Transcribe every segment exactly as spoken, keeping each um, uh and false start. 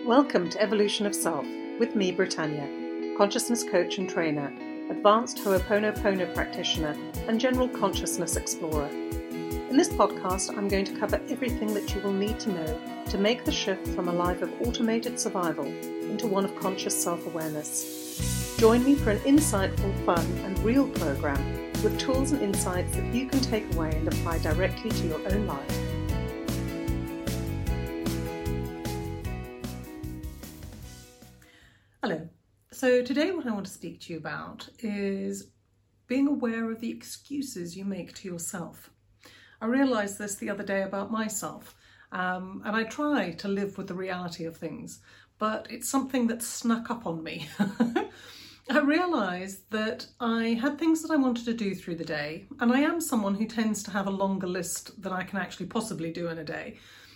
Welcome to Evolution of Self with me, Britannia, consciousness coach and trainer, advanced Ho'oponopono practitioner, and general consciousness explorer. In this podcast, I'm going to cover everything that you will need to know to make the shift from a life of automated survival into one of conscious self-awareness. Join me for an insightful, fun, and real program with tools and insights that you can take away and apply directly to your own life. Hello. So today what I want to speak to you about is being aware of the excuses you make to yourself. I realised this the other day about myself, um, and I try to live with the reality of things, but it's something that snuck up on me. I realised that I had things that I wanted to do through the day, and I am someone who tends to have a longer list than I can actually possibly do in a day.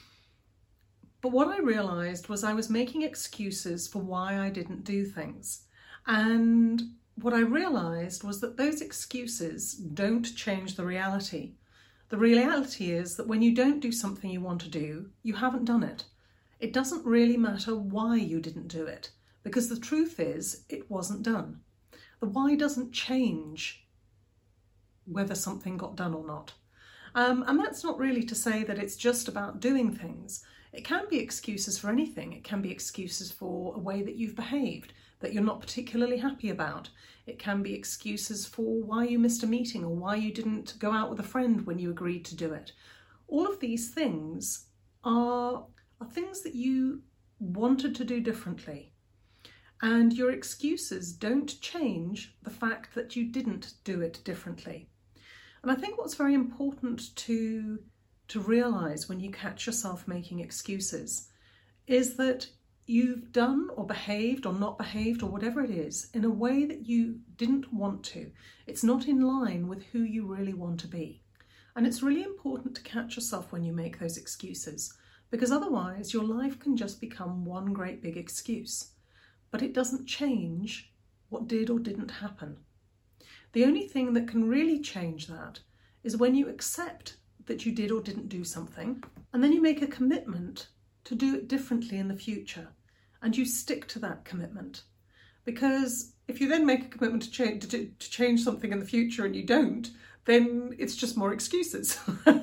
But what I realised was I was making excuses for why I didn't do things. And what I realised was that those excuses don't change the reality. The reality is that when you don't do something you want to do, you haven't done it. It doesn't really matter why you didn't do it, because the truth is it wasn't done. The why doesn't change whether something got done or not. Um, and that's not really to say that it's just about doing things. It can be excuses for anything. It can be excuses for a way that you've behaved that you're not particularly happy about. It can be excuses for why you missed a meeting or why you didn't go out with a friend when you agreed to do it. All of these things are, are things that you wanted to do differently. And your excuses don't change the fact that you didn't do it differently. And I think what's very important to to realise when you catch yourself making excuses is that you've done or behaved or not behaved or whatever it is in a way that you didn't want to. It's not in line with who you really want to be. And it's really important to catch yourself when you make those excuses, because otherwise your life can just become one great big excuse. But it doesn't change what did or didn't happen. The only thing that can really change that is when you accept that you did or didn't do something, and then you make a commitment to do it differently in the future, and you stick to that commitment. Because if you then make a commitment to change, to, to change something in the future and you don't, then it's just more excuses.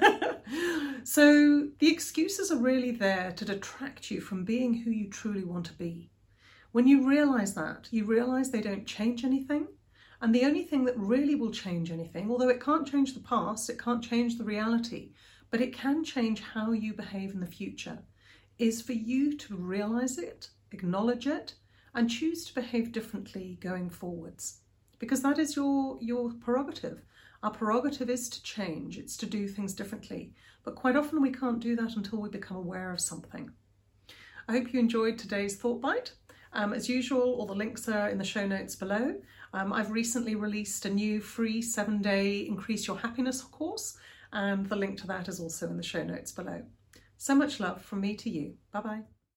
So the excuses are really there to detract you from being who you truly want to be. When you realise that, you realise they don't change anything. And the only thing that really will change anything, although it can't change the past, it can't change the reality, but it can change how you behave in the future, is for you to realise it, acknowledge it, and choose to behave differently going forwards. Because that is your, your prerogative. Our prerogative is to change, it's to do things differently. But quite often we can't do that until we become aware of something. I hope you enjoyed today's Thought Bite. Um, as usual, all the links are in the show notes below. Um, I've recently released a new free seven-day Increase Your Happiness course, and the link to that is also in the show notes below. So much love from me to you. Bye-bye.